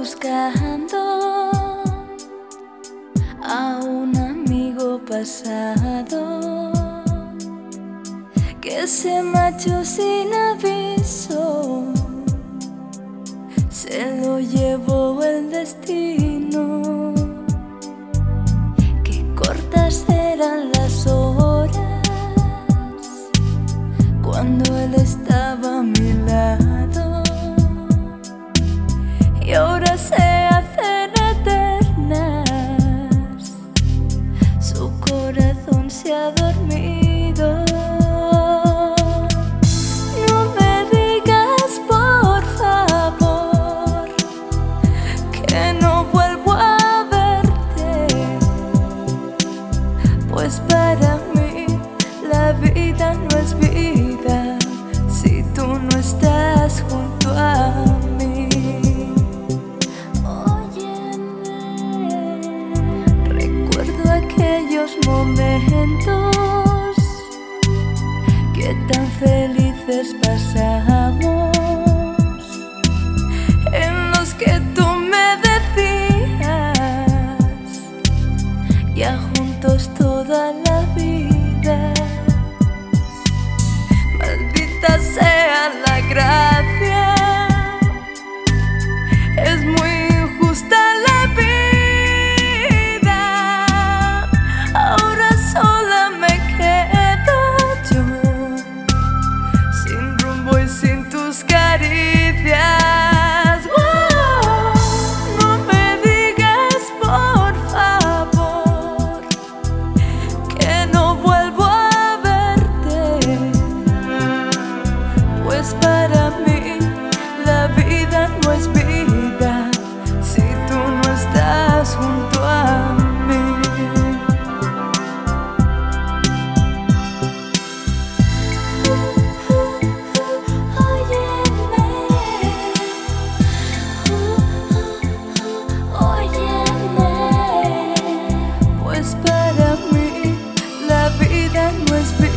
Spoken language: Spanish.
buscando a un amigo pasado que se marchó sin aviso. Se lo llevó el destino. Qué cortas eran las horas cuando él estaba a mi lado, y ahora se hacen eternas. Su corazón se ha dormido. No me digas por favor que no vuelvo a verte, pues para mí la vida no es vida si tú no estás junto a mí. Aquellos momentos que tan felices pasamos, en los que tú me decías ya juntos toda la vida. Maldita sea la gracia, es muy injusta la vida. Caricias. No me digas por favor que no vuelvo a verte, pues para mí la vida no es vida si tú no estás junto a mí. Para mí la vida no es vida.